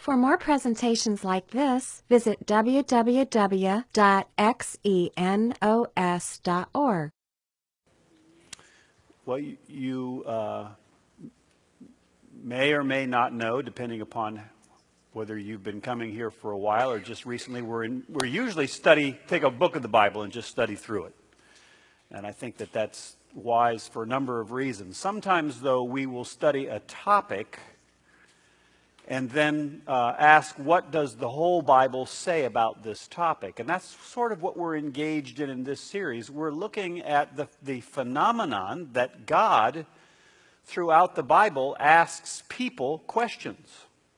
For more presentations like this, visit www.xenos.org. Well, you may or may not know, depending upon whether you've been coming here for a while or just recently, we're usually take a book of the Bible and just study through it. And I think that that's wise for a number of reasons. Sometimes, though, we will study a topic and then ask, what does the whole Bible say about this topic? And that's sort of what we're engaged in this series. We're looking at the phenomenon that God, throughout the Bible, asks people questions.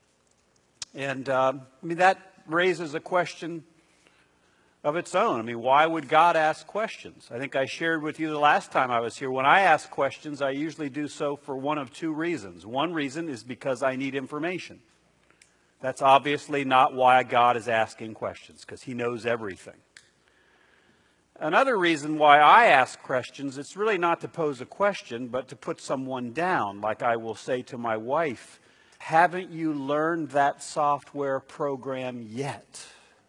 And that raises a question of its own. Why would God ask questions? I think I shared with you the last time I was here. When I ask questions, I usually do so for one of two reasons. One reason is because I need information. That's obviously not why God is asking questions, because He knows everything. Another reason why I ask questions, it's really not to pose a question, but to put someone down. Like I will say to my wife, haven't you learned that software program yet?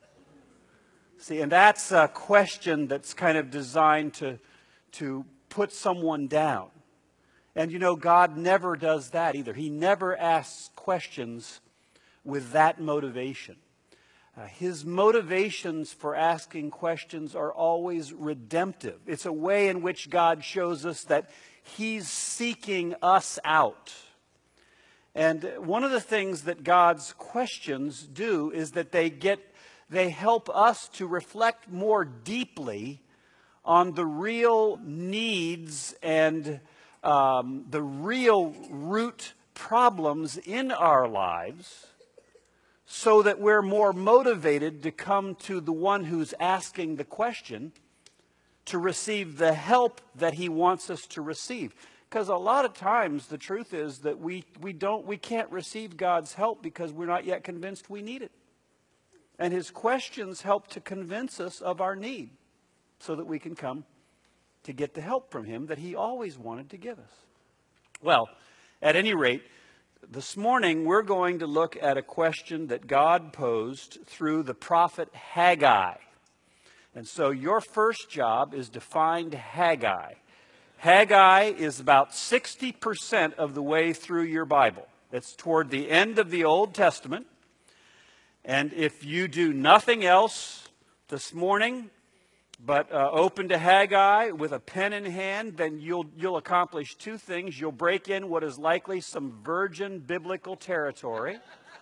See, and that's a question that's kind of designed to put someone down. And God never does that either. He never asks questions with that motivation. His motivations for asking questions are always redemptive. It's a way in which God shows us that He's seeking us out. And one of the things that God's questions do is that they help us to reflect more deeply on the real needs and the real root problems in our lives, so that we're more motivated to come to the one who's asking the question to receive the help that He wants us to receive. Because a lot of times the truth is that we can't receive God's help because we're not yet convinced we need it. And His questions help to convince us of our need so that we can come to get the help from Him that He always wanted to give us. Well, at any rate, this morning we're going to look at a question that God posed through the prophet Haggai. And so your first job is to find Haggai. Haggai is about 60% of the way through your Bible. It's toward the end of the Old Testament. And if you do nothing else this morning but open to Haggai with a pen in hand, then you'll accomplish two things. You'll break in what is likely some virgin biblical territory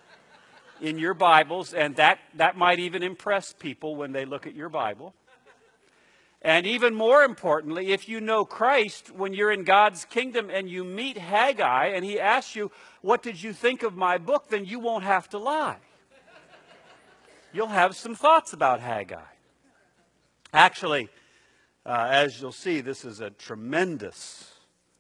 in your Bibles, and that might even impress people when they look at your Bible. And even more importantly, if you know Christ, when you're in God's kingdom and you meet Haggai and he asks you, what did you think of my book? Then you won't have to lie. You'll have some thoughts about Haggai. Actually, as you'll see, this is a tremendous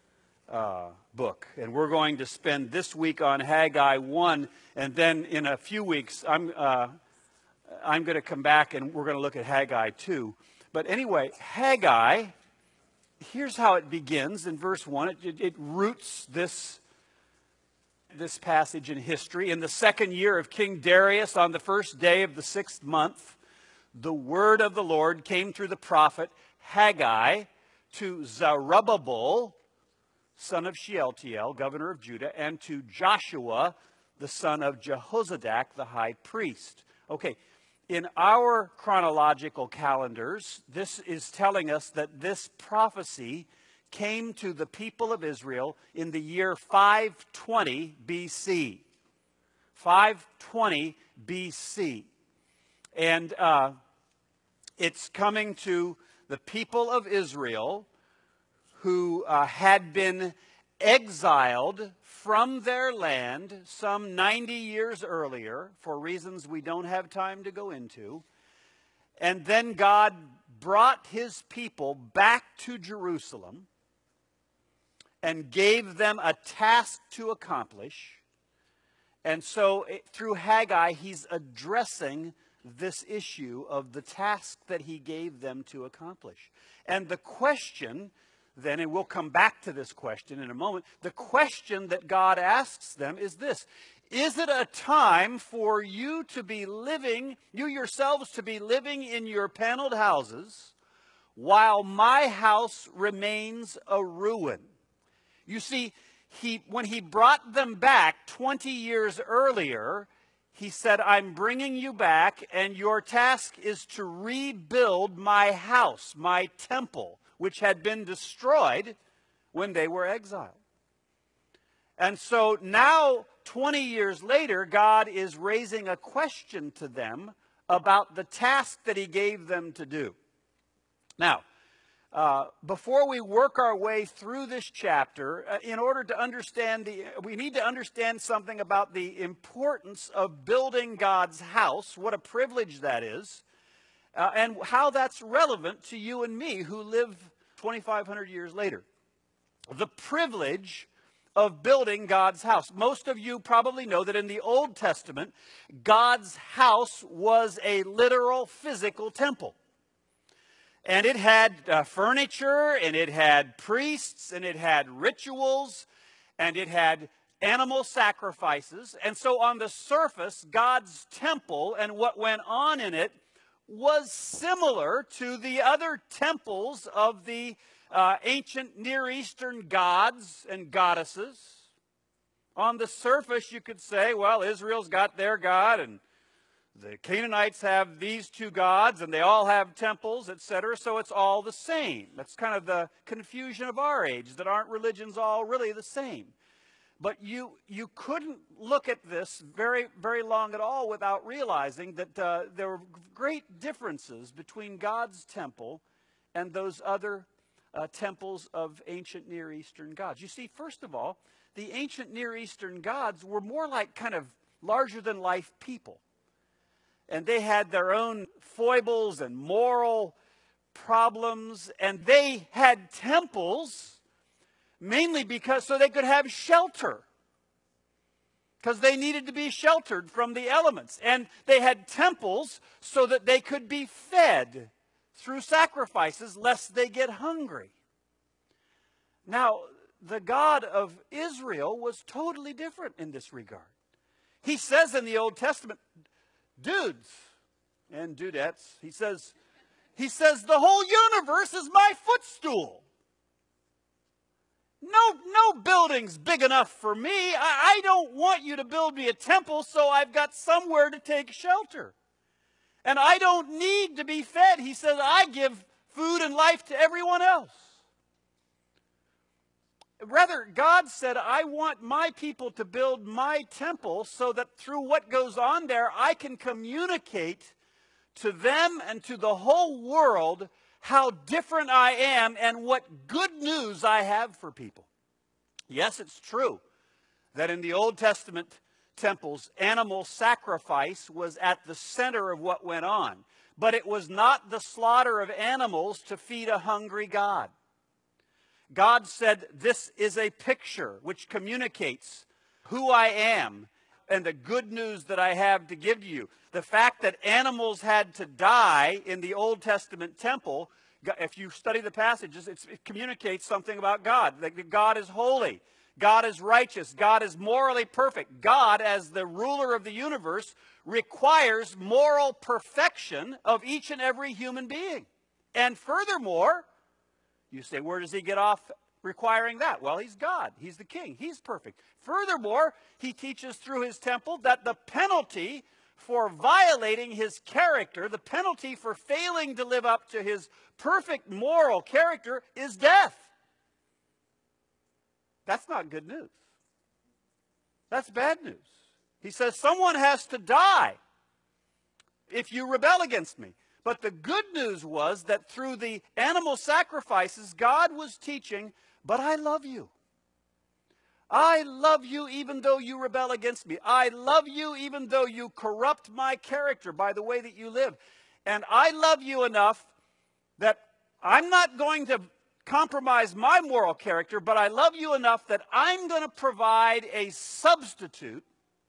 book. And we're going to spend this week on Haggai 1, and then in a few weeks, I'm going to come back and we're going to look at Haggai 2. But anyway, Haggai, here's how it begins in verse 1. It roots this passage in history. In the second year of King Darius, on the first day of the 6th month, the word of the Lord came through the prophet Haggai to Zerubbabel, son of Shealtiel, governor of Judah, and to Joshua, the son of Jehozadak, the high priest. Okay, in our chronological calendars, this is telling us that this prophecy came to the people of Israel in the year 520 BC. 520 BC. And it's coming to the people of Israel who had been exiled from their land some 90 years earlier for reasons we don't have time to go into. And then God brought His people back to Jerusalem and gave them a task to accomplish. And so through Haggai, he's addressing this issue of the task that he gave them to accomplish. And the question then, and we'll come back to this question in a moment, the question that God asks them is this: Is it a time for you to be living, you yourselves to be living in your paneled houses, while my house remains a ruin? You see, when he brought them back 20 years earlier, he said, I'm bringing you back, and your task is to rebuild my house, my temple, which had been destroyed when they were exiled. And so now, 20 years later, God is raising a question to them about the task that he gave them to do. Now, before we work our way through this chapter, in order to understand we need to understand something about the importance of building God's house, what a privilege that is, and how that's relevant to you and me who live 2,500 years later. The privilege of building God's house. Most of you probably know that in the Old Testament, God's house was a literal physical temple. And it had furniture, and it had priests, and it had rituals, and it had animal sacrifices. And so on the surface, God's temple and what went on in it was similar to the other temples of the ancient Near Eastern gods and goddesses. On the surface, you could say, well, Israel's got their God, and the Canaanites have these two gods, and they all have temples, etc., so it's all the same. That's kind of the confusion of our age, that aren't religions all really the same? But you couldn't look at this very, very long at all without realizing that there were great differences between God's temple and those other temples of ancient Near Eastern gods. You see, first of all, the ancient Near Eastern gods were more like kind of larger-than-life people. And they had their own foibles and moral problems, and they had temples mainly so they could have shelter, because they needed to be sheltered from the elements. And they had temples so that they could be fed through sacrifices lest they get hungry. Now, the God of Israel was totally different in this regard. He says in the Old Testament, dudes and dudettes, he says, the whole universe is my footstool. No building's big enough for me. I don't want you to build me a temple so I've got somewhere to take shelter. And I don't need to be fed. He says, I give food and life to everyone else. Rather, God said, I want my people to build my temple so that through what goes on there, I can communicate to them and to the whole world how different I am and what good news I have for people. Yes, it's true that in the Old Testament temples, animal sacrifice was at the center of what went on. But it was not the slaughter of animals to feed a hungry God. God said, this is a picture which communicates who I am and the good news that I have to give to you. The fact that animals had to die in the Old Testament temple, if you study the passages, it communicates something about God. That God is holy. God is righteous. God is morally perfect. God, as the ruler of the universe, requires moral perfection of each and every human being. And furthermore, you say, where does he get off requiring that? Well, he's God. He's the king. He's perfect. Furthermore, he teaches through his temple that the penalty for violating his character, the penalty for failing to live up to his perfect moral character, is death. That's not good news. That's bad news. He says someone has to die if you rebel against me. But the good news was that through the animal sacrifices, God was teaching, but I love you. I love you even though you rebel against me. I love you even though you corrupt my character by the way that you live. And I love you enough that I'm not going to compromise my moral character, but I love you enough that I'm going to provide a substitute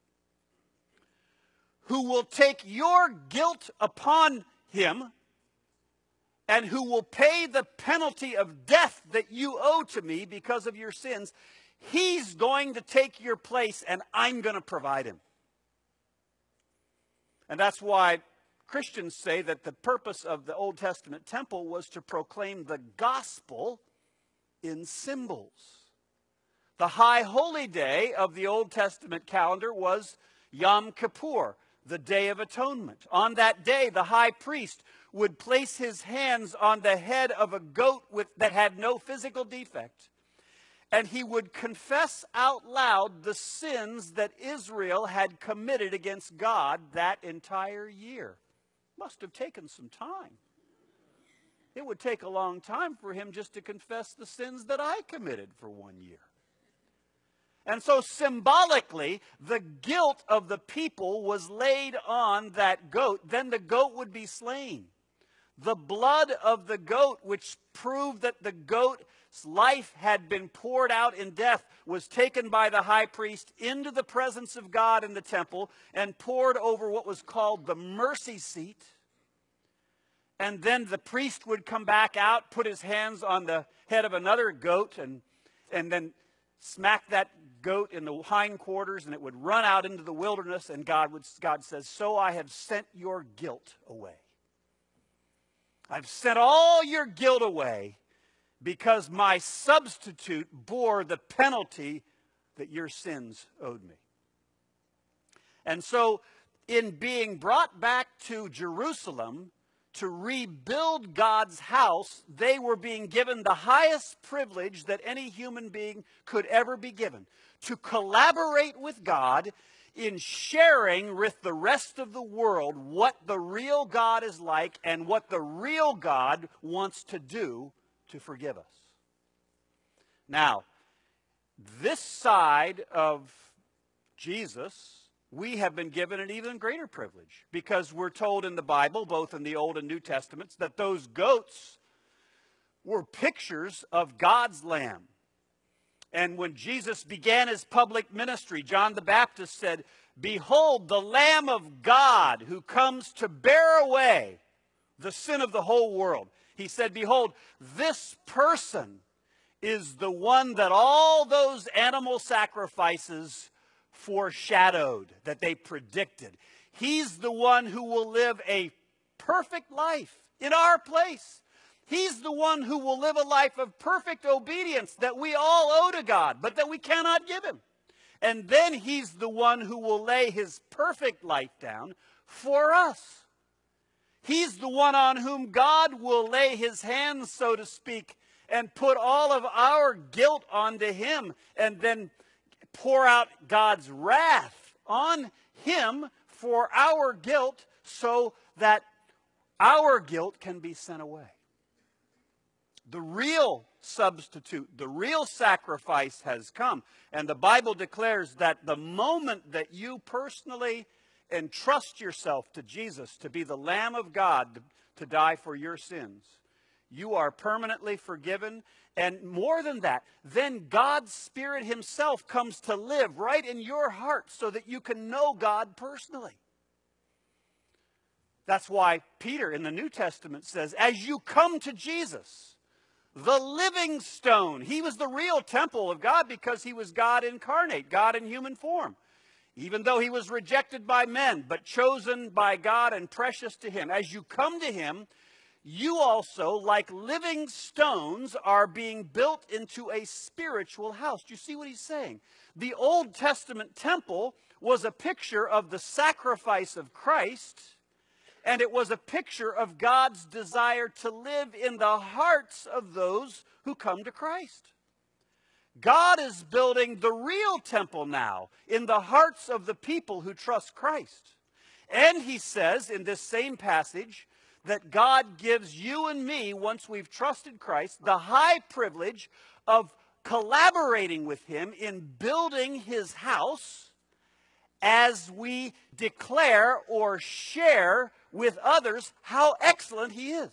who will take your guilt upon him and who will pay the penalty of death that you owe to me because of your sins. He's going to take your place, and I'm going to provide him. And that's why Christians say that the purpose of the Old Testament temple was to proclaim the gospel in symbols. The high holy day of the Old Testament calendar was Yom Kippur, the Day of Atonement. On that day, the high priest would place his hands on the head of a goat that had no physical defect, and he would confess out loud the sins that Israel had committed against God that entire year. Must have taken some time. It would take a long time for him just to confess the sins that I committed for 1 year. And so symbolically, the guilt of the people was laid on that goat. Then the goat would be slain. The blood of the goat, which proved that the goat's life had been poured out in death, was taken by the high priest into the presence of God in the temple and poured over what was called the mercy seat. And then the priest would come back out, put his hands on the head of another goat, and then smack that goat in the hindquarters, and it would run out into the wilderness, and God says, "So I have sent your guilt away. I've sent all your guilt away because my substitute bore the penalty that your sins owed me." And so in being brought back to Jerusalem to rebuild God's house, they were being given the highest privilege that any human being could ever be given, to collaborate with God in sharing with the rest of the world what the real God is like and what the real God wants to do to forgive us. Now, this side of Jesus, we have been given an even greater privilege, because we're told in the Bible, both in the Old and New Testaments, that those goats were pictures of God's Lamb. And when Jesus began his public ministry, John the Baptist said, "Behold, the Lamb of God who comes to bear away the sin of the whole world." He said, "Behold, this person is the one that all those animal sacrifices foreshadowed, that they predicted. He's the one who will live a perfect life in our place. He's the one who will live a life of perfect obedience that we all owe to God, but that we cannot give him. And then he's the one who will lay his perfect life down for us. He's the one on whom God will lay his hands, so to speak, and put all of our guilt onto him, and then pour out God's wrath on him for our guilt, so that our guilt can be sent away. The real substitute, the real sacrifice has come. And the Bible declares that the moment that you personally entrust yourself to Jesus to be the Lamb of God to die for your sins, you are permanently forgiven. And more than that, then God's Spirit himself comes to live right in your heart so that you can know God personally. That's why Peter in the New Testament says, as you come to Jesus, the living stone. He was the real temple of God because he was God incarnate, God in human form. Even though he was rejected by men, but chosen by God and precious to him. As you come to him, you also, like living stones, are being built into a spiritual house. Do you see what he's saying? The Old Testament temple was a picture of the sacrifice of Christ, and it was a picture of God's desire to live in the hearts of those who come to Christ. God is building the real temple now in the hearts of the people who trust Christ. And he says in this same passage that God gives you and me, once we've trusted Christ, the high privilege of collaborating with him in building his house as we declare or share with others how excellent he is.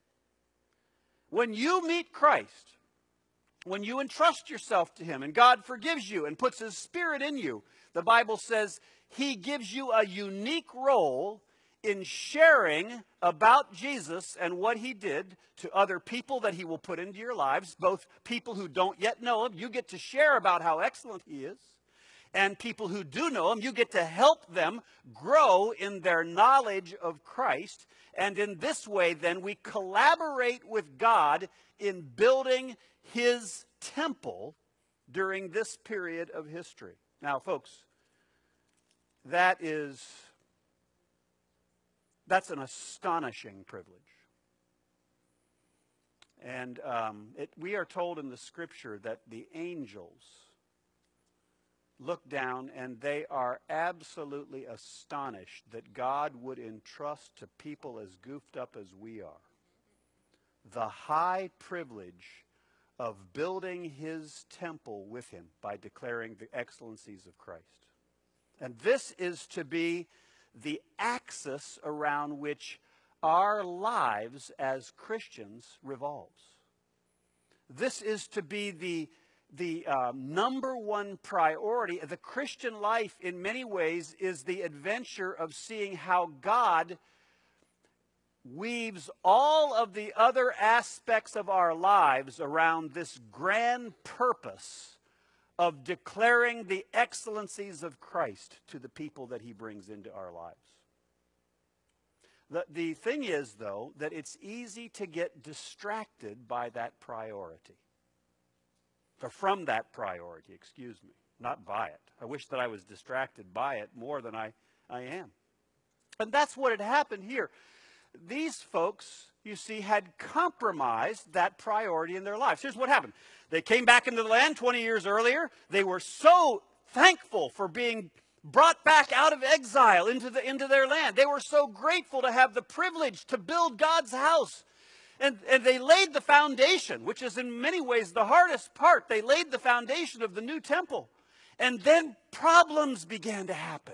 When you meet Christ, when you entrust yourself to him and God forgives you and puts his Spirit in you, the Bible says he gives you a unique role in sharing about Jesus and what he did to other people that he will put into your lives, both people who don't yet know him. You get to share about how excellent he is. And people who do know him, you get to help them grow in their knowledge of Christ. And in this way, then, we collaborate with God in building his temple during this period of history. Now, folks, that's an astonishing privilege. And we are told in the scripture that the angels look down and they are absolutely astonished that God would entrust to people as goofed up as we are the high privilege of building his temple with him by declaring the excellencies of Christ. And this is to be the axis around which our lives as Christians revolves. This is to be the number one priority. The Christian life, in many ways, is the adventure of seeing how God weaves all of the other aspects of our lives around this grand purpose of declaring the excellencies of Christ to the people that he brings into our lives. The thing is, though, that it's easy to get distracted by that priority. Or from that priority, excuse me, not by it. I wish that I was distracted by it more than I am. And that's what had happened here. These folks, you see, had compromised that priority in their lives. Here's what happened. They came back into the land 20 years earlier. They were so thankful for being brought back out of exile into their land. They were so grateful to have the privilege to build God's house. And they laid the foundation, which is in many ways the hardest part. They laid the foundation of the new temple. And then problems began to happen.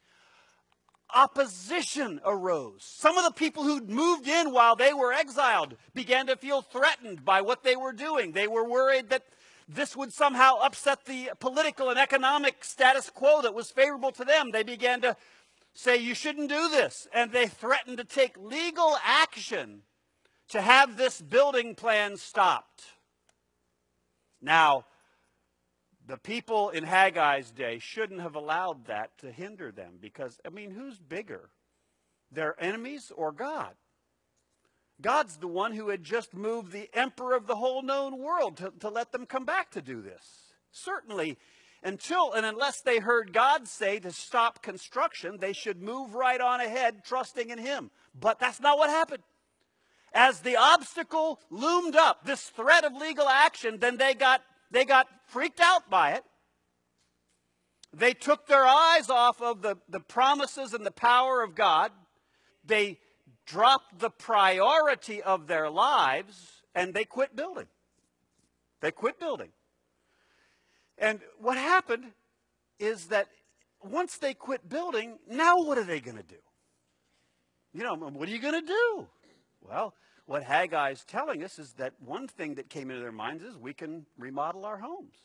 Opposition arose. Some of the people who'd moved in while they were exiled began to feel threatened by what they were doing. They were worried that this would somehow upset the political and economic status quo that was favorable to them. They began to say, you shouldn't do this. And they threatened to take legal action to have this building plan stopped. Now, the people in Haggai's day shouldn't have allowed that to hinder them because, I mean, who's bigger? Their enemies or God? God's the one who had just moved the emperor of the whole known world to let them come back to do this. Certainly, until and unless they heard God say to stop construction, they should move right on ahead, trusting in him. But that's not what happened. As the obstacle loomed up, this threat of legal action, then they got freaked out by it. They took their eyes off of the promises and the power of God. They dropped the priority of their lives, and they quit building. They quit building. And what happened is that once they quit building, now what are they going to do? You know, what are you going to do? Well, what Haggai is telling us is that one thing that came into their minds is we can remodel our homes.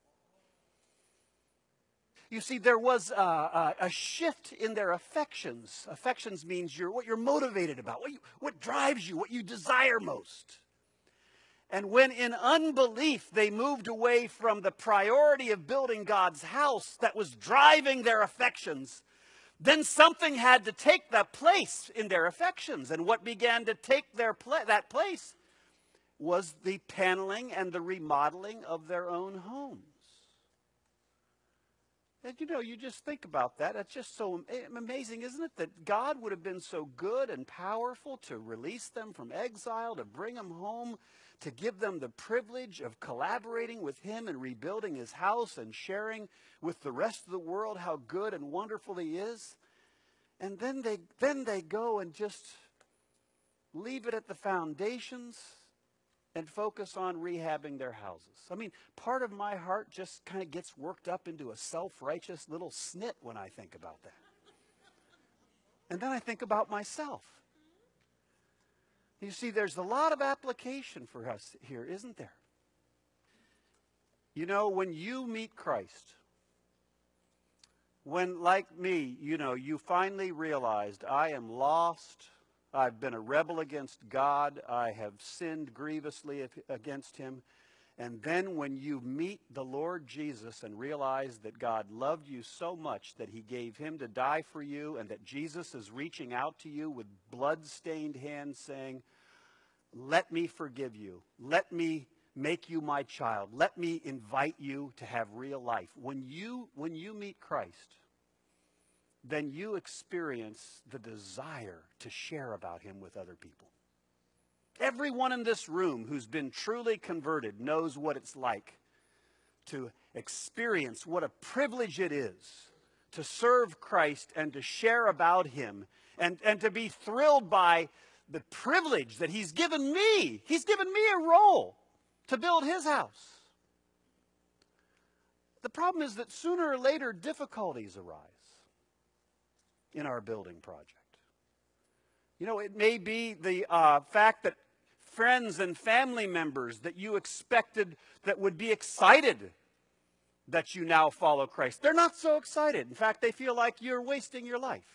You see, there was a shift in their affections. Affections means what you're motivated about, what drives you, what you desire most. And when in unbelief they moved away from the priority of building God's house that was driving their affections, then something had to take that place in their affections. And what began to take that place was the paneling and the remodeling of their own homes. And you know, you just think about that. It's just so amazing, isn't it? That God would have been so good and powerful to release them from exile, to bring them home, to give them the privilege of collaborating with him and rebuilding his house and sharing with the rest of the world how good and wonderful he is. And then they go and just leave it at the foundations and focus on rehabbing their houses. I mean, part of my heart just kind of gets worked up into a self-righteous little snit when I think about that. And then I think about myself. You see, there's a lot of application for us here, isn't there? You know, when you meet Christ, When, like me, you finally realized, I am lost, I've been a rebel against God, I have sinned grievously against him, and then when you meet the Lord Jesus and realize that God loved you so much that he gave him to die for you, and that Jesus is reaching out to you with blood-stained hands saying, let me forgive you, let me make you my child, let me invite you to have real life. When you meet Christ, then you experience the desire to share about him with other people. Everyone in this room who's been truly converted knows what it's like to experience what a privilege it is to serve Christ and to share about him, and to be thrilled by the privilege that he's given me. He's given me a role to build his house. The problem is that sooner or later difficulties arise in our building project. It may be the fact that friends and family members that you expected that would be excited that you now follow Christ, they're not so excited. In fact, they feel like you're wasting your life.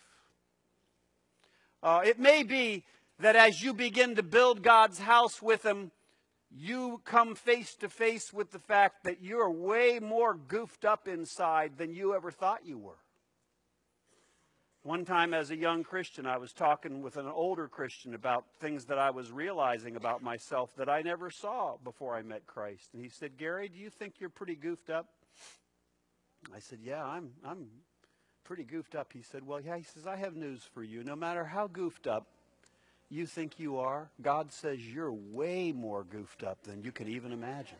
It may be that as you begin to build God's house with them, you come face to face with the fact that you're way more goofed up inside than you ever thought you were. One time as a young Christian, I was talking with an older Christian about things that I was realizing about myself that I never saw before I met Christ. And he said, Gary, do you think you're pretty goofed up? I said, yeah, I'm pretty goofed up. He said, well, yeah, he says, I have news for you. No matter how goofed up you think you are, God says you're way more goofed up than you can even imagine.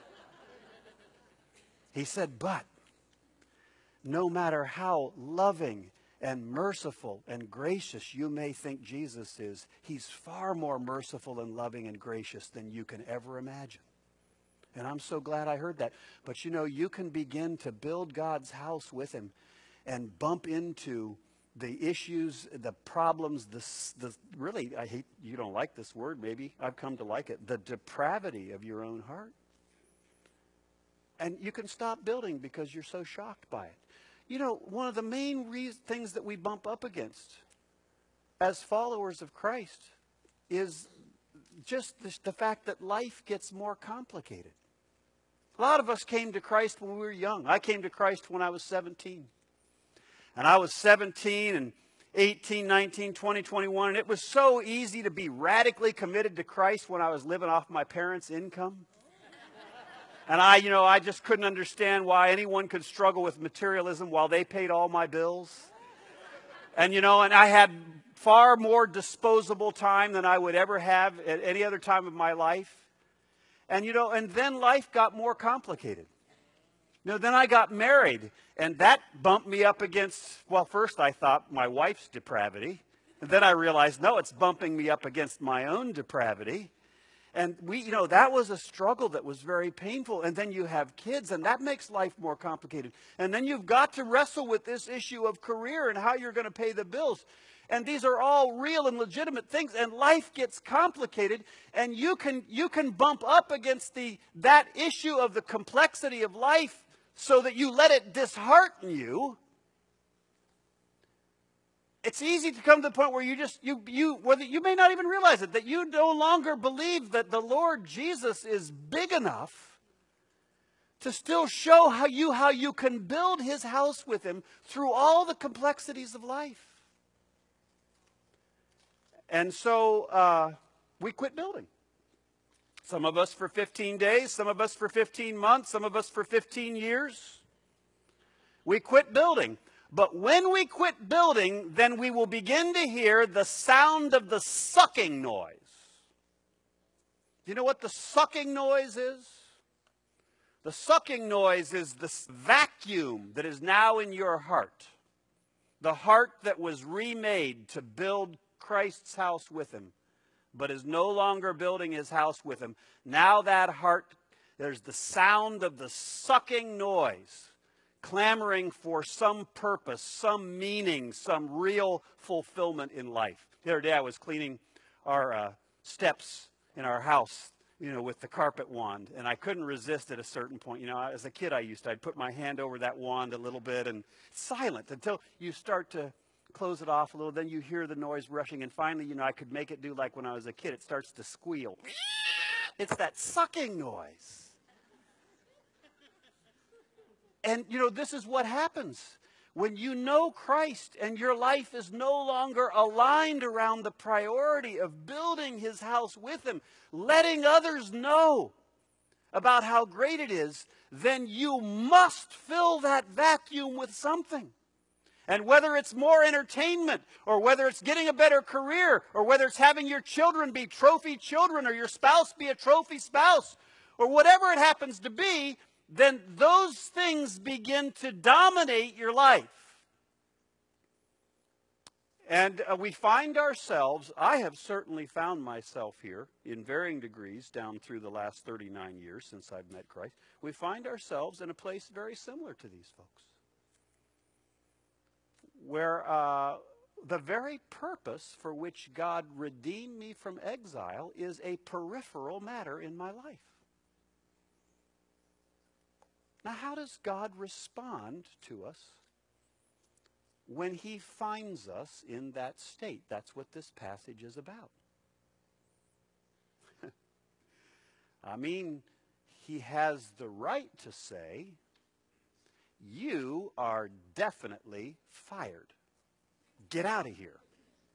He said, but no matter how loving and merciful and gracious you may think Jesus is, he's far more merciful and loving and gracious than you can ever imagine. And I'm so glad I heard that. But you can begin to build God's house with him and bump into the issues, the problems, really, I hate, you don't like this word maybe, I've come to like it, the depravity of your own heart. And you can stop building because you're so shocked by it. One of the main things that we bump up against as followers of Christ is just the fact that life gets more complicated. A lot of us came to Christ when we were young. I came to Christ when I was 17. And I was 17 and 18, 19, 20, 21. And it was so easy to be radically committed to Christ when I was living off my parents' income. And I just couldn't understand why anyone could struggle with materialism while they paid all my bills. And I had far more disposable time than I would ever have at any other time of my life. And and then life got more complicated. Then I got married, and that bumped me up against, well, first I thought my wife's depravity. And then I realized, no, it's bumping me up against my own depravity. And that was a struggle that was very painful. And then you have kids, and that makes life more complicated. And then you've got to wrestle with this issue of career and how you're going to pay the bills. And these are all real and legitimate things, and life gets complicated, and you can bump up against that issue of the complexity of life so that you let it dishearten you. It's easy to come to the point where you may not even realize it, that you no longer believe that the Lord Jesus is big enough to still show how you can build his house with him through all the complexities of life. And so we quit building. Some of us for 15 days, some of us for 15 months, some of us for 15 years. We quit building. But when we quit building, then we will begin to hear the sound of the sucking noise. Do you know what the sucking noise is? The sucking noise is this vacuum that is now in your heart. The heart that was remade to build Christ's house with him, but is no longer building his house with him. Now that heart, there's the sound of the sucking noise, clamoring for some purpose, some meaning, some real fulfillment in life. The other day I was cleaning our steps in our house. with the carpet wand, and I couldn't resist at a certain point. As a kid, I'd put my hand over that wand a little bit and silent until you start to close it off a little. Then you hear the noise rushing, and finally, I could make it do like when I was a kid. It starts to squeal. It's that sucking noise. And, this is what happens. When you know Christ and your life is no longer aligned around the priority of building his house with him, letting others know about how great it is, then you must fill that vacuum with something. And whether it's more entertainment, or whether it's getting a better career, or whether it's having your children be trophy children, or your spouse be a trophy spouse, or whatever it happens to be, then those things begin to dominate your life. And we find ourselves, I have certainly found myself here in varying degrees down through the last 39 years since I've met Christ. We find ourselves in a place very similar to these folks, where the very purpose for which God redeemed me from exile is a peripheral matter in my life. Now, how does God respond to us when he finds us in that state? That's what this passage is about. I mean, he has the right to say, you are definitely fired. Get out of here.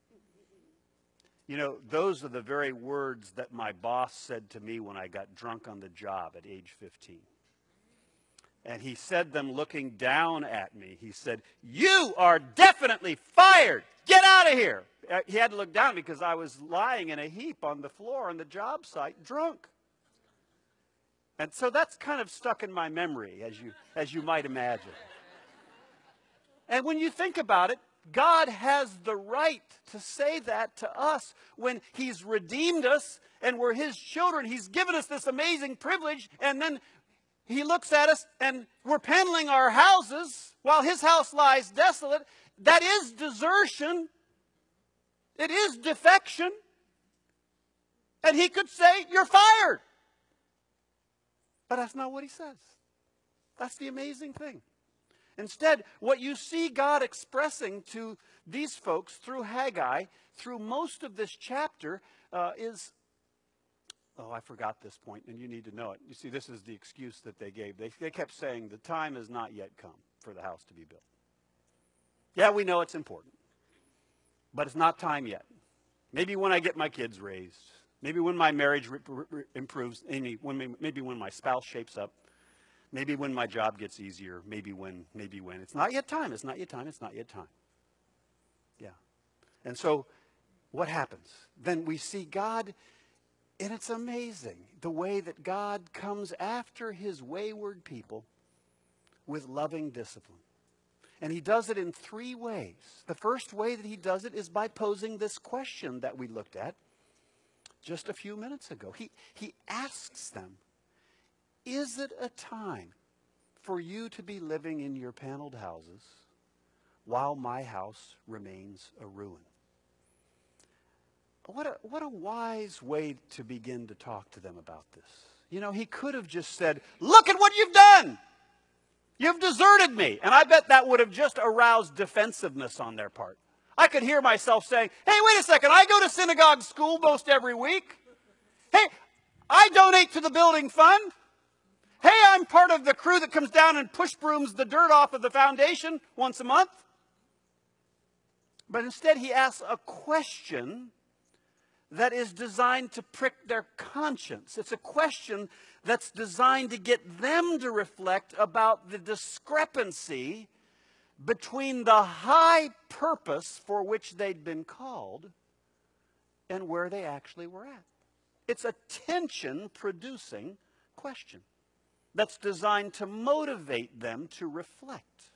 Those are the very words that my boss said to me when I got drunk on the job at age 15. And he said them looking down at me. He said, you are definitely fired. Get out of here. He had to look down because I was lying in a heap on the floor on the job site, drunk. And so that's kind of stuck in my memory, as you might imagine. And when you think about it, God has the right to say that to us when he's redeemed us and we're his children. He's given us this amazing privilege, and then he looks at us and we're paneling our houses while his house lies desolate. That is desertion. It is defection. And he could say, you're fired. But that's not what he says. That's the amazing thing. Instead, what you see God expressing to these folks through Haggai, through most of this chapter, is... Oh, I forgot this point, and you need to know it. You see, this is the excuse that they gave. They kept saying, the time has not yet come for the house to be built. Yeah, we know it's important, but it's not time yet. Maybe when I get my kids raised. Maybe when my marriage improves. Maybe when my spouse shapes up. Maybe when my job gets easier. Maybe when. It's not yet time. It's not yet time. It's not yet time. Yeah. And so what happens? Then we see God... And it's amazing the way that God comes after his wayward people with loving discipline. And he does it in three ways. The first way that he does it is by posing this question that we looked at just a few minutes ago. He asks them, is it a time for you to be living in your paneled houses while my house remains a ruin? What a wise way to begin to talk to them about this. He could have just said, look at what you've done. You've deserted me. And I bet that would have just aroused defensiveness on their part. I could hear myself saying, hey, wait a second. I go to synagogue school most every week. Hey, I donate to the building fund. Hey, I'm part of the crew that comes down and push brooms the dirt off of the foundation once a month. But instead he asks a question that is designed to prick their conscience. It's a question that's designed to get them to reflect about the discrepancy between the high purpose for which they'd been called and where they actually were at. It's a tension-producing question that's designed to motivate them to reflect.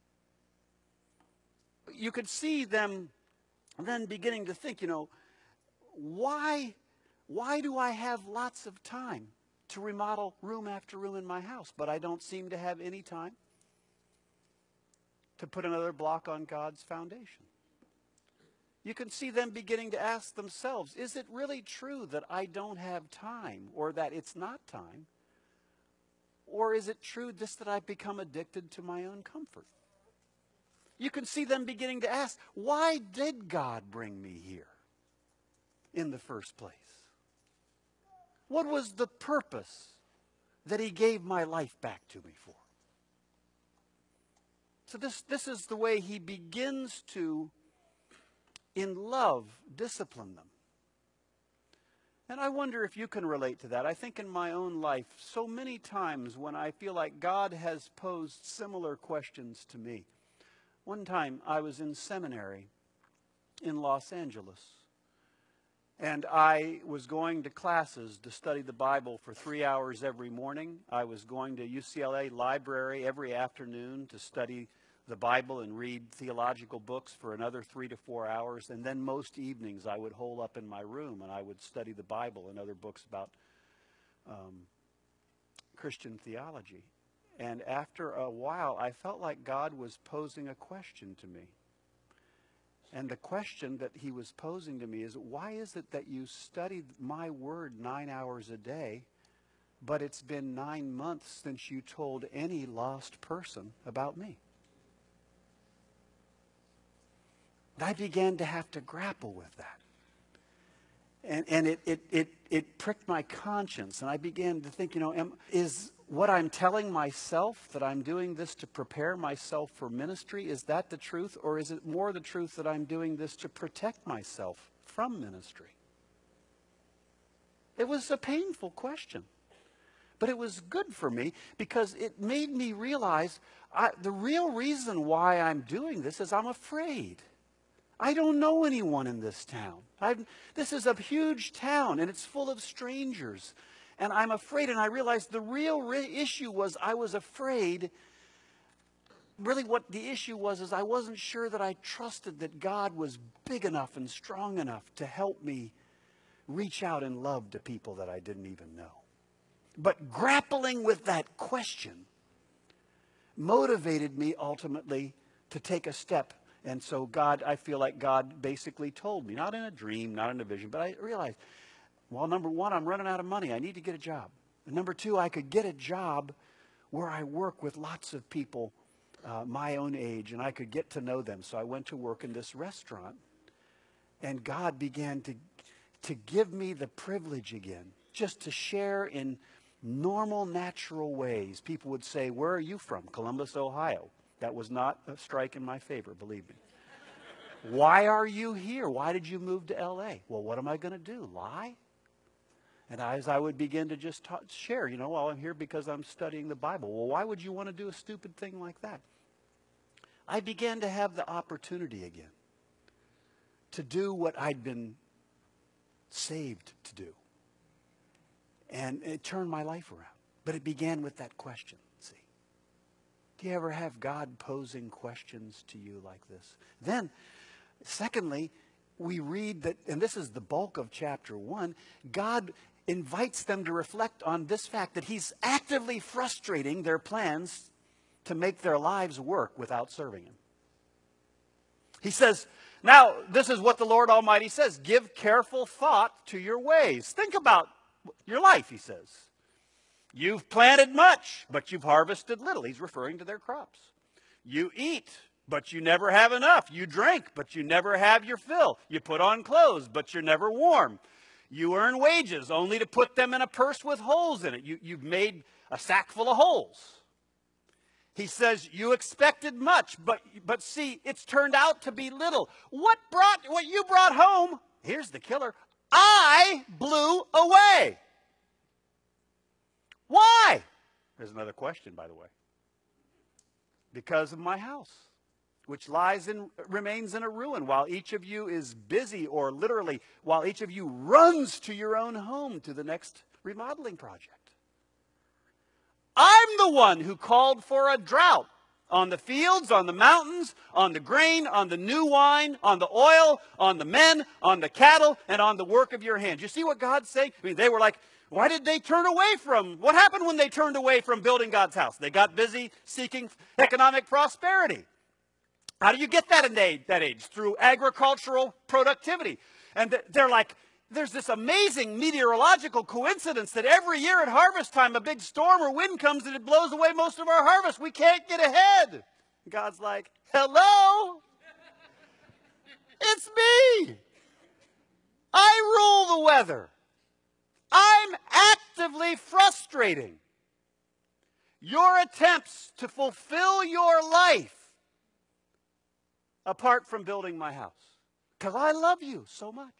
You could see them then beginning to think, why do I have lots of time to remodel room after room in my house, but I don't seem to have any time to put another block on God's foundation? You can see them beginning to ask themselves, is it really true that I don't have time, or that it's not time? Or is it true just that I've become addicted to my own comfort? You can see them beginning to ask, why did God bring me here in the first place? What was the purpose that he gave my life back to me for? So this is the way he begins to, in love, discipline them. And I wonder if you can relate to that. I think in my own life, so many times when I feel like God has posed similar questions to me. One time I was in seminary in Los Angeles, and I was going to classes to study the Bible for 3 hours every morning. I was going to UCLA library every afternoon to study the Bible and read theological books for another 3 to 4 hours. And then most evenings I would hole up in my room and I would study the Bible and other books about Christian theology. And after a while, I felt like God was posing a question to me. And the question that he was posing to me is, why is it that you studied my word 9 hours a day, but it's been 9 months since you told any lost person about me? I began to have to grapple with that. And it pricked my conscience. And I began to think, is what I'm telling myself, that I'm doing this to prepare myself for ministry, is that the truth? Or is it more the truth that I'm doing this to protect myself from ministry? It was a painful question. But it was good for me because it made me realize the real reason why I'm doing this is I'm afraid. I don't know anyone in this town. This is a huge town, and it's full of strangers. And I'm afraid, and I realized the real issue was I was afraid. Really what the issue was is I wasn't sure that I trusted that God was big enough and strong enough to help me reach out in love to people that I didn't even know. But grappling with that question motivated me ultimately to take a step. And so I feel like God basically told me, not in a dream, not in a vision, but I realized, well, number one, I'm running out of money. I need to get a job. And number two, I could get a job where I work with lots of people my own age, and I could get to know them. So I went to work in this restaurant, and God began to give me the privilege again, just to share in normal, natural ways. People would say, where are you from? Columbus, Ohio. That was not a strike in my favor, believe me. Why are you here? Why did you move to L.A.? Well, what am I going to do? Lie? And as I would begin to just share, well, I'm here because I'm studying the Bible. Well, why would you want to do a stupid thing like that? I began to have the opportunity again to do what I'd been saved to do. And it turned my life around. But it began with that question. Do you ever have God posing questions to you like this? Then, secondly, we read that, and this is the bulk of chapter 1, God invites them to reflect on this fact that he's actively frustrating their plans to make their lives work without serving him. He says, now, this is what the Lord Almighty says, give careful thought to your ways. Think about your life, he says. You've planted much, but you've harvested little. He's referring to their crops. You eat, but you never have enough. You drink, but you never have your fill. You put on clothes, but you're never warm. You earn wages only to put them in a purse with holes in it. You've made a sack full of holes. He says, you expected much, but see, it's turned out to be little. What you brought home, here's the killer, I blew away. Why? There's another question, by the way. Because of my house, which remains in a ruin, while each of you is busy, or literally, while each of you runs to your own home to the next remodeling project. I'm the one who called for a drought on the fields, on the mountains, on the grain, on the new wine, on the oil, on the men, on the cattle, and on the work of your hands. You see what God's saying? I mean, they were like, why did they turn away from? What happened when they turned away from building God's house? They got busy seeking economic prosperity. How do you get that in that age? Through agricultural productivity. And they're like, there's this amazing meteorological coincidence that every year at harvest time, a big storm or wind comes and it blows away most of our harvest. We can't get ahead. God's like, hello? It's me. I rule the weather. I'm actively frustrating your attempts to fulfill your life apart from building my house. Because I love you so much.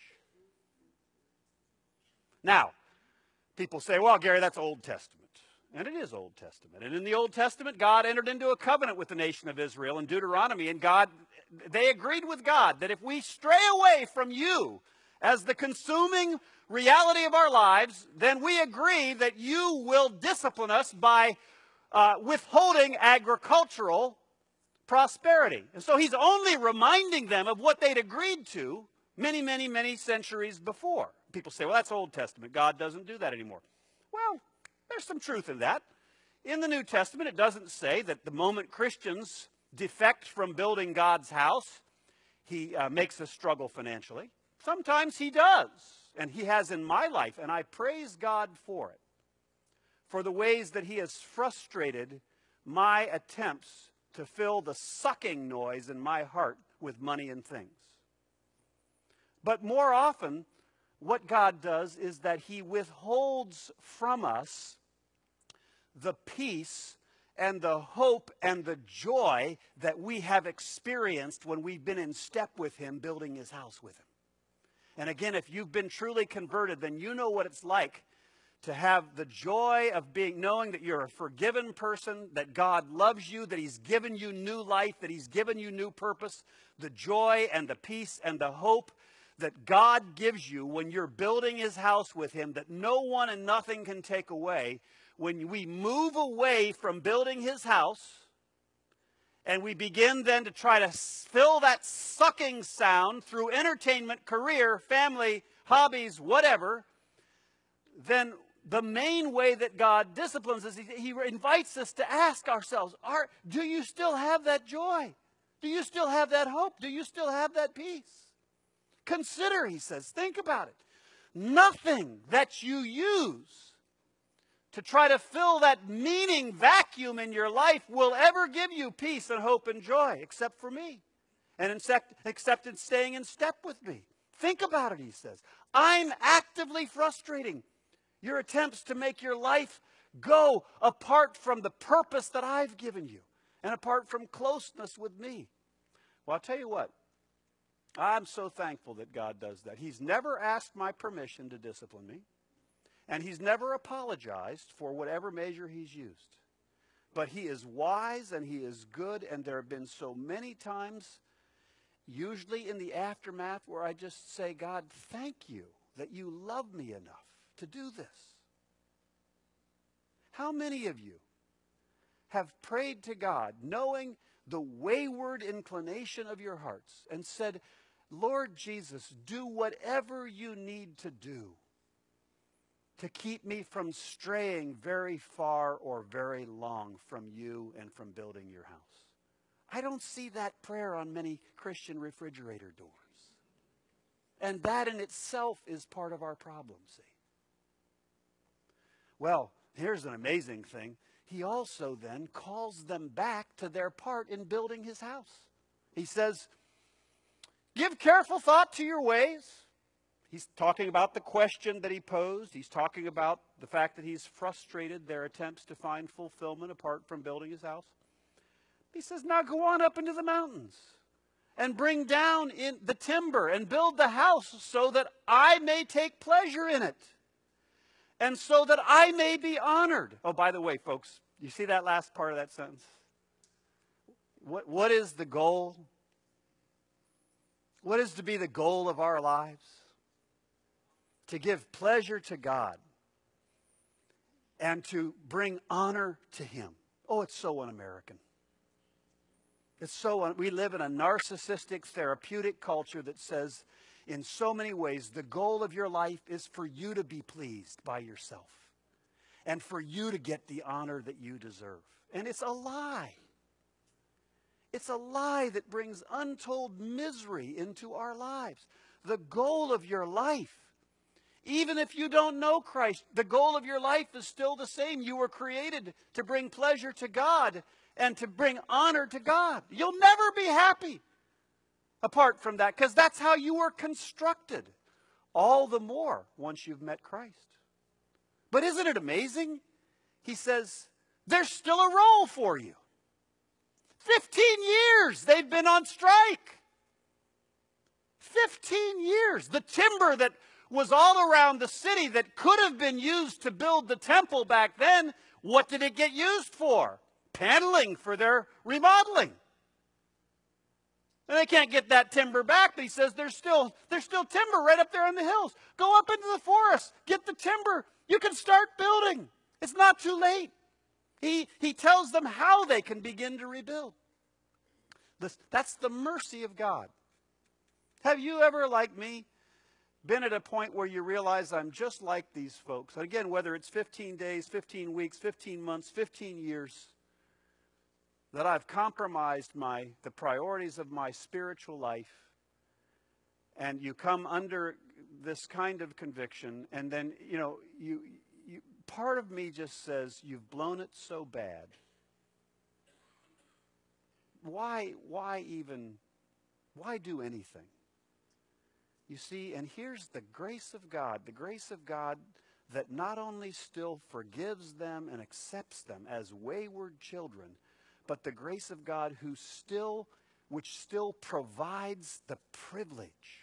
Now, people say, well, Gary, that's Old Testament. And it is Old Testament. And in the Old Testament, God entered into a covenant with the nation of Israel in Deuteronomy. And they agreed with God that if we stray away from you as the consuming reality of our lives, then we agree that you will discipline us by withholding agricultural prosperity. And so he's only reminding them of what they'd agreed to many, many, many centuries before. People say, well, that's Old Testament. God doesn't do that anymore. Well, there's some truth in that. In the New Testament, it doesn't say that the moment Christians defect from building God's house, he makes us struggle financially. Sometimes he does, and he has in my life, and I praise God for it, for the ways that he has frustrated my attempts to fill the sucking noise in my heart with money and things. But more often, what God does is that he withholds from us the peace and the hope and the joy that we have experienced when we've been in step with him, building his house with him. And again, if you've been truly converted, then you know what it's like to have the joy of knowing that you're a forgiven person, that God loves you, that he's given you new life, that he's given you new purpose, the joy and the peace and the hope that God gives you when you're building his house with him, that no one and nothing can take away. When we move away from building his house and we begin then to try to fill that sucking sound through entertainment, career, family, hobbies, whatever, then the main way that God disciplines us, he invites us to ask ourselves, do you still have that joy? Do you still have that hope? Do you still have that peace? Consider, he says, think about it. Nothing that you use to try to fill that meaning vacuum in your life will ever give you peace and hope and joy except for me. And except in staying in step with me. Think about it, he says. I'm actively frustrating your attempts to make your life go apart from the purpose that I've given you and apart from closeness with me. Well, I'll tell you what. I'm so thankful that God does that. He's never asked my permission to discipline me. And he's never apologized for whatever measure he's used. But he is wise and he is good. And there have been so many times, usually in the aftermath, where I just say, God, thank you that you love me enough to do this. How many of you have prayed to God, knowing the wayward inclination of your hearts, and said, Lord Jesus, do whatever you need to do to keep me from straying very far or very long from you and from building your house? I don't see that prayer on many Christian refrigerator doors. And that in itself is part of our problem, see. Well, here's an amazing thing. He also then calls them back to their part in building his house. He says, give careful thought to your ways. He's talking about the question that he posed. He's talking about the fact that he's frustrated their attempts to find fulfillment apart from building his house. He says, now go on up into the mountains and bring down in the timber and build the house so that I may take pleasure in it and so that I may be honored. Oh, by the way, folks, you see that last part of that sentence? What is the goal? What is to be the goal of our lives? To give pleasure to God and to bring honor to him. Oh, it's so un-American. We live in a narcissistic, therapeutic culture that says, in so many ways, the goal of your life is for you to be pleased by yourself and for you to get the honor that you deserve. And it's a lie. It's a lie that brings untold misery into our lives. The goal of your life, even if you don't know Christ, the goal of your life is still the same. You were created to bring pleasure to God and to bring honor to God. You'll never be happy apart from that, because that's how you were constructed. All the more once you've met Christ. But isn't it amazing? He says, there's still a role for you. 15 years they've been on strike. 15 years. The timber that was all around the city that could have been used to build the temple back then, what did it get used for? Paneling for their remodeling. And they can't get that timber back, but he says there's still timber right up there in the hills. Go up into the forest, get the timber. You can start building. It's not too late. He tells them how they can begin to rebuild. That's the mercy of God. Have you ever, like me, been at a point where you realize I'm just like these folks? And again, whether it's 15 days, 15 weeks, 15 months, 15 years, that I've compromised the priorities of my spiritual life, and you come under this kind of conviction, and then, you part of me just says, you've blown it so bad. Why do anything? You see, and here's the grace of God that not only still forgives them and accepts them as wayward children, but the grace of God which still provides the privilege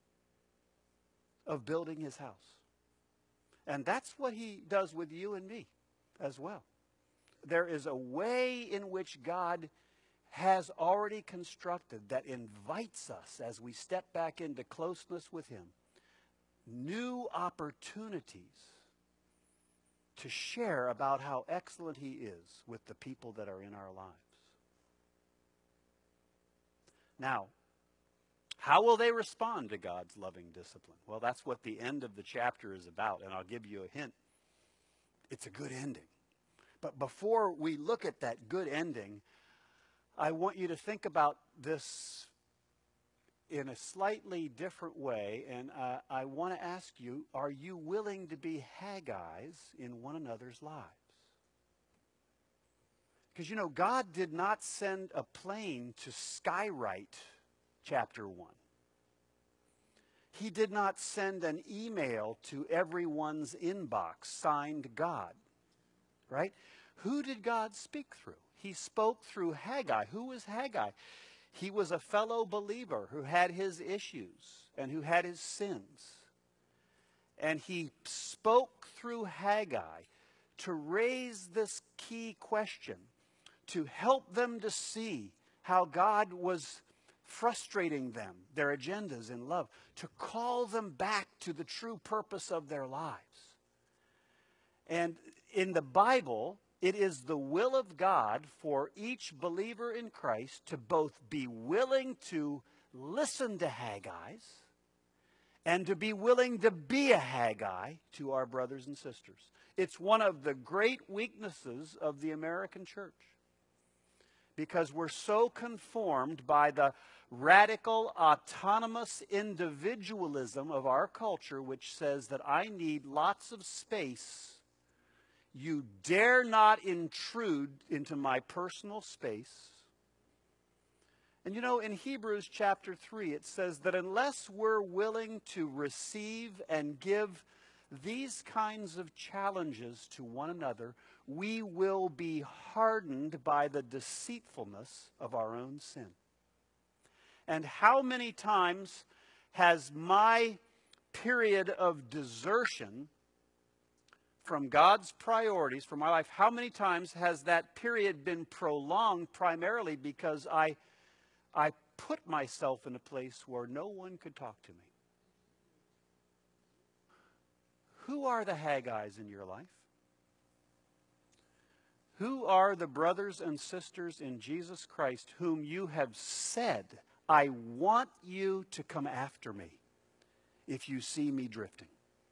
of building his house. And that's what he does with you and me as well. There is a way in which God has already constructed that invites us, as we step back into closeness with him, new opportunities to share about how excellent he is with the people that are in our lives. Now, how will they respond to God's loving discipline? Well, that's what the end of the chapter is about, and I'll give you a hint. It's a good ending. But before we look at that good ending, I want you to think about this in a slightly different way, and I want to ask you, are you willing to be Haggai's in one another's lives? Because, God did not send a plane to skywrite chapter 1. He did not send an email to everyone's inbox signed God, right? Who did God speak through? He spoke through Haggai. Who was Haggai? He was a fellow believer who had his issues and who had his sins. And he spoke through Haggai to raise this key question, to help them to see how God was frustrating them, their agendas in love, to call them back to the true purpose of their lives. And in the Bible, it is the will of God for each believer in Christ to both be willing to listen to Haggai's and to be willing to be a Haggai to our brothers and sisters. It's one of the great weaknesses of the American church, because we're so conformed by the radical autonomous individualism of our culture, which says that I need lots of space. You dare not intrude into my personal space. And in Hebrews chapter 3, it says that unless we're willing to receive and give these kinds of challenges to one another, we will be hardened by the deceitfulness of our own sin. And how many times has my period of desertion from God's priorities for my life, how many times has that period been prolonged primarily because I put myself in a place where no one could talk to me? Who are the Haggai's in your life? Who are the brothers and sisters in Jesus Christ whom you have said, I want you to come after me if you see me drifting?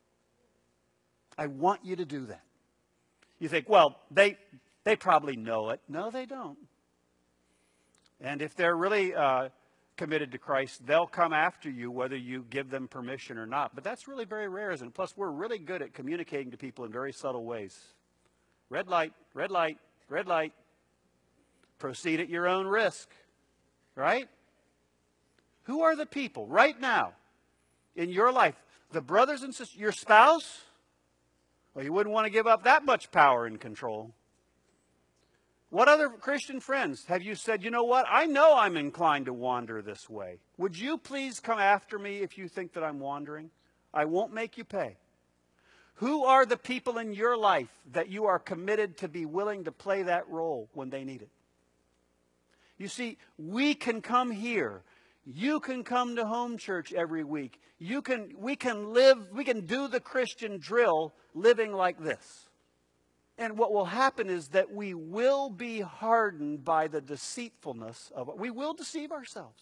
I want you to do that. You think, well, they probably know it. No, they don't. And if they're really committed to Christ, they'll come after you whether you give them permission or not. But that's really very rare, isn't it? Plus, we're really good at communicating to people in very subtle ways. Red light, red light, red light. Proceed at your own risk. Right? Who are the people right now in your life? The brothers and sisters, your spouse? Well, you wouldn't want to give up that much power and control. What other Christian friends have you said, you know what, I know I'm inclined to wander this way. Would you please come after me if you think that I'm wandering? I won't make you pay. Who are the people in your life that you are committed to be willing to play that role when they need it? You see, we can come here. You can come to home church every week. We can do the Christian drill living like this. And what will happen is that we will be hardened by the deceitfulness of it. We will deceive ourselves.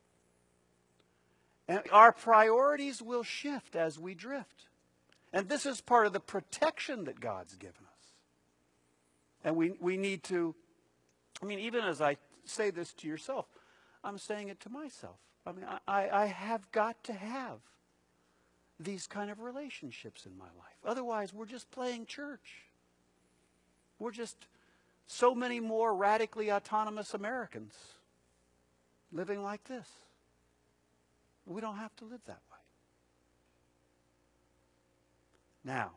And our priorities will shift as we drift. And this is part of the protection that God's given us. And we need to, even as I say this to yourself, I'm saying it to myself. I have got to have these kind of relationships in my life. Otherwise, we're just playing church. We're just so many more radically autonomous Americans living like this. We don't have to live that way. Now,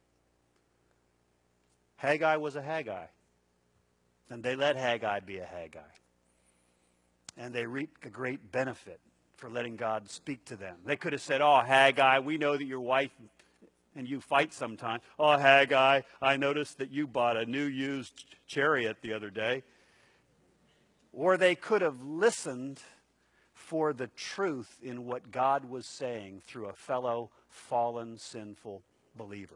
Haggai was a Haggai. And they let Haggai be a Haggai. And they reaped a great benefit for letting God speak to them. They could have said, oh, Haggai, we know that your wife and you fight sometimes. Oh, Haggai, I noticed that you bought a new used chariot the other day. Or they could have listened for the truth in what God was saying through a fellow fallen, sinful believer.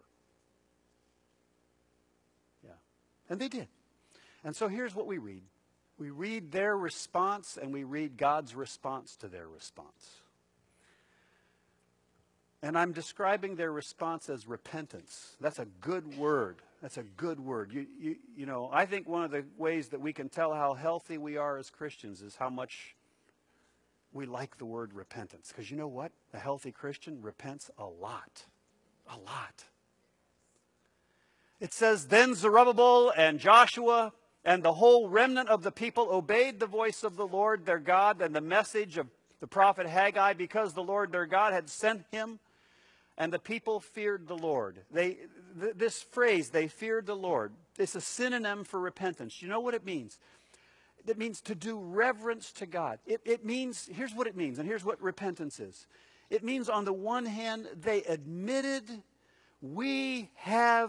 Yeah. And they did. And so here's what we read. We read their response and we read God's response to their response. And I'm describing their response as repentance. That's a good word. That's a good word. You know, I think one of the ways that we can tell how healthy we are as Christians is how much we like the word repentance. Because you know what? A healthy Christian repents a lot. A lot. It says, then Zerubbabel and Joshua and the whole remnant of the people obeyed the voice of the Lord their God and the message of the prophet Haggai, because the Lord their God had sent him, and the people feared the Lord. This phrase, they feared the Lord, it's a synonym for repentance. You know what it means? It means to do reverence to God. It means, here's what it means, and here's what repentance is. It means, on the one hand, they admitted we have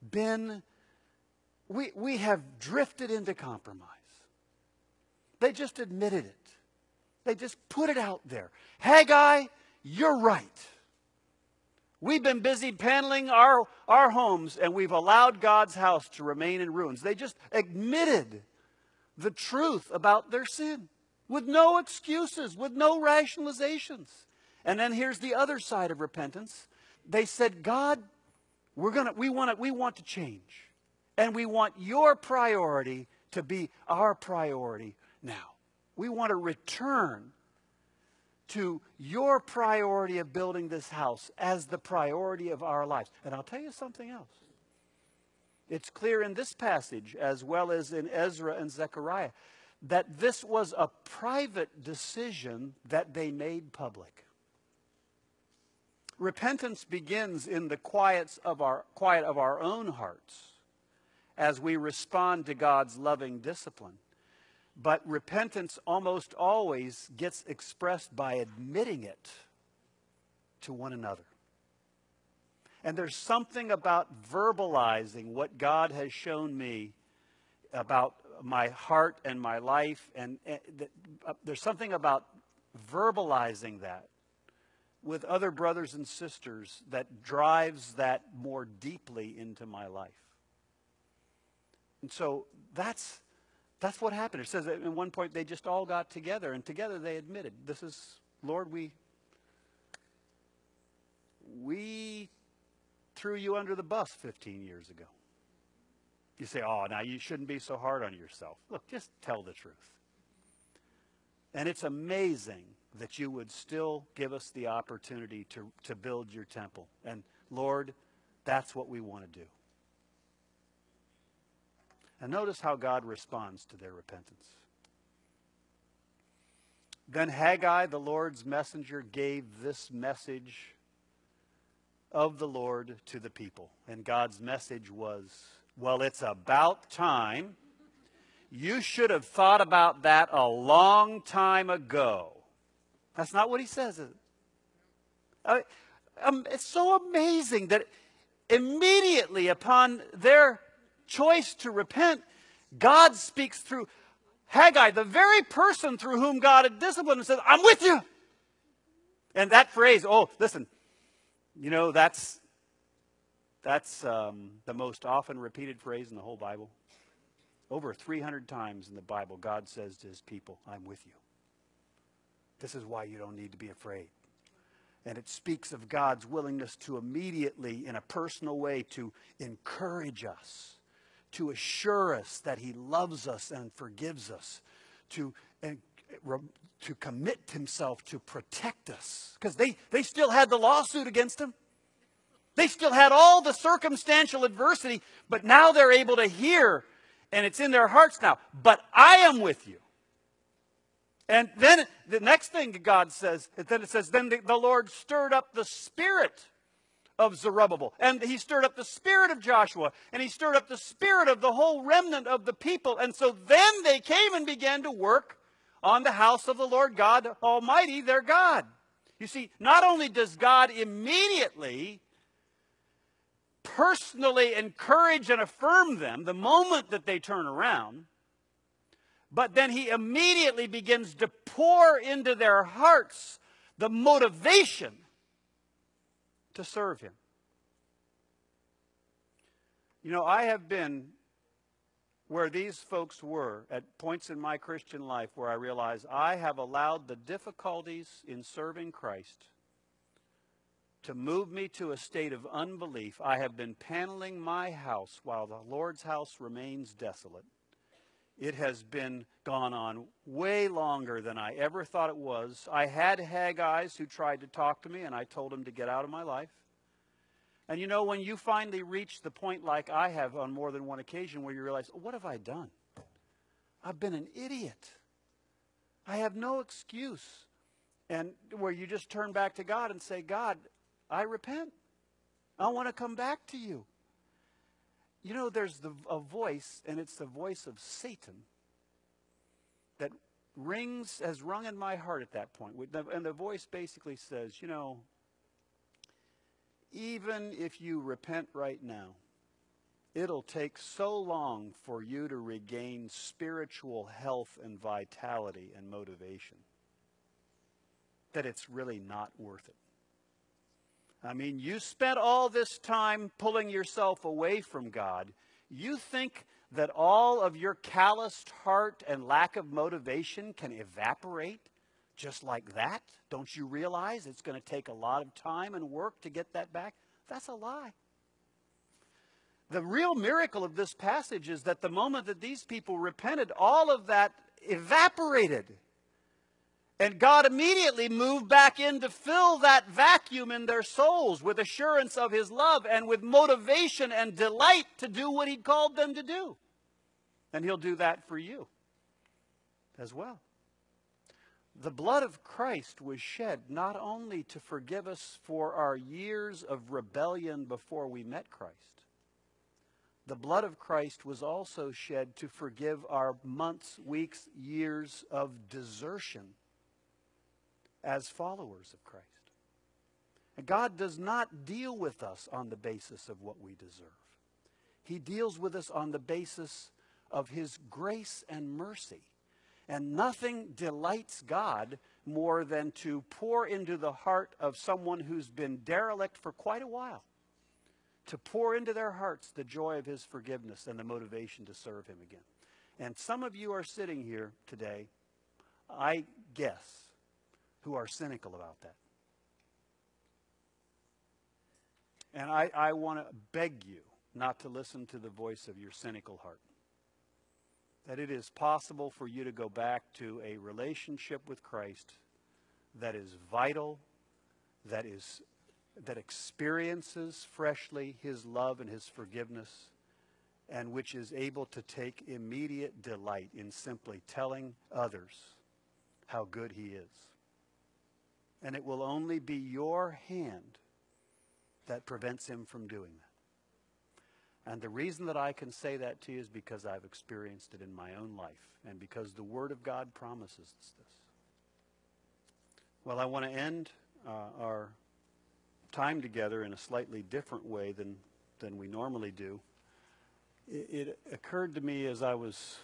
drifted into compromise. They just admitted it. They just put it out there. Haggai, you're right. We've been busy paneling our homes, and we've allowed God's house to remain in ruins. They just admitted the truth about their sin with no excuses, with no rationalizations. And then here's the other side of repentance. They said, God, we want to change. And we want your priority to be our priority now. We want to return to your priority of building this house as the priority of our lives. And I'll tell you something else. It's clear in this passage, as well as in Ezra and Zechariah, that this was a private decision that they made public. Repentance begins in the quiet of our own hearts as we respond to God's loving discipline. But repentance almost always gets expressed by admitting it to one another. And there's something about verbalizing what God has shown me about my heart and my life. And there's something about verbalizing that with other brothers and sisters that drives that more deeply into my life. And so that's what happened. It says that at one point they just all got together, and together they admitted, this is, Lord, we threw you under the bus 15 years ago. You say, oh, now you shouldn't be so hard on yourself. Look, just tell the truth. And it's amazing that you would still give us the opportunity to build your temple. And Lord, that's what we want to do. And notice how God responds to their repentance. Then Haggai, the Lord's messenger, gave this message of the Lord to the people. And God's message was, well, it's about time. You should have thought about that a long time ago. That's not what he says, is it? It's so amazing that immediately upon their choice to repent, God speaks through Haggai, the very person through whom God had disciplined, and says, I'm with you. And that phrase, oh, listen, you know, that's the most often repeated phrase in the whole Bible. Over 300 times in the Bible, God says to his people, I'm with you. This is why you don't need to be afraid. And it speaks of God's willingness to immediately, in a personal way, to encourage us, to assure us that he loves us and forgives us, to commit himself to protect us. Because they still had the lawsuit against him. They still had all the circumstantial adversity, but now they're able to hear, and it's in their hearts now, but I am with you. And then the next thing God says, then the Lord stirred up the spirit of Zerubbabel, and he stirred up the spirit of Joshua, and he stirred up the spirit of the whole remnant of the people. And so then they came and began to work on the house of the Lord God Almighty, their God. You see, not only does God immediately personally encourage and affirm them the moment that they turn around, but then he immediately begins to pour into their hearts the motivation to serve him. You know, I have been where these folks were at points in my Christian life where I realized I have allowed the difficulties in serving Christ to move me to a state of unbelief. I have been paneling my house while the Lord's house remains desolate. It has been gone on way longer than I ever thought it was. I had Haggai's who tried to talk to me, and I told him to get out of my life. And you know, when you finally reach the point like I have on more than one occasion where you realize, what have I done? I've been an idiot. I have no excuse. And where you just turn back to God and say, God, I repent. I want to come back to you. You know, there's a voice, and it's the voice of Satan that has rung in my heart at that point. And the voice basically says, you know, even if you repent right now, it'll take so long for you to regain spiritual health and vitality and motivation that it's really not worth it. I mean, you spent all this time pulling yourself away from God. You think that all of your calloused heart and lack of motivation can evaporate just like that? Don't you realize it's going to take a lot of time and work to get that back? That's a lie. The real miracle of this passage is that the moment that these people repented, all of that evaporated. And God immediately moved back in to fill that vacuum in their souls with assurance of his love and with motivation and delight to do what he'd called them to do. And he'll do that for you as well. The blood of Christ was shed not only to forgive us for our years of rebellion before we met Christ. The blood of Christ was also shed to forgive our months, weeks, years of desertion as followers of Christ. And God does not deal with us on the basis of what we deserve. He deals with us on the basis of his grace and mercy. And nothing delights God more than to pour into the heart of someone who's been derelict for quite a while, to pour into their hearts the joy of his forgiveness and the motivation to serve him again. And some of you are sitting here today, I guess, who are cynical about that. And I want to beg you not to listen to the voice of your cynical heart. that it is possible for you to go back to a relationship with Christ that is vital, that experiences freshly His love and His forgiveness, and which is able to take immediate delight in simply telling others how good He is. And it will only be your hand that prevents Him from doing that. And the reason that I can say that to you is because I've experienced it in my own life, and because the Word of God promises us this. Well, I want to end our time together in a slightly different way than we normally do. It occurred to me as I was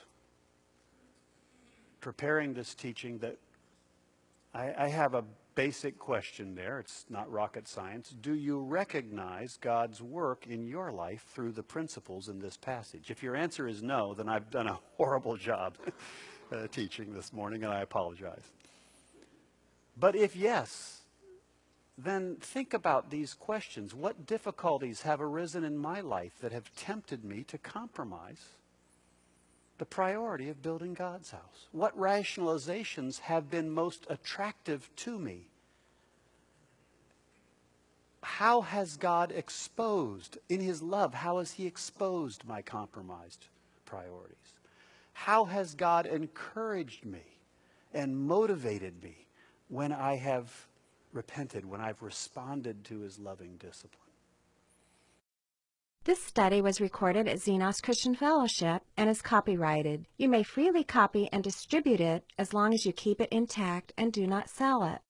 preparing this teaching that I have a basic question there. It's not rocket science. Do you recognize God's work in your life through the principles in this passage? If your answer is no, then I've done a horrible job teaching this morning, and I apologize. But if yes, then think about these questions. What difficulties have arisen in my life that have tempted me to compromise the priority of building God's house? What rationalizations have been most attractive to me? How has God exposed, in His love, how has He exposed my compromised priorities? How has God encouraged me and motivated me when I have repented, when I've responded to His loving discipline? This study was recorded at Xenos Christian Fellowship and is copyrighted. You may freely copy and distribute it as long as you keep it intact and do not sell it.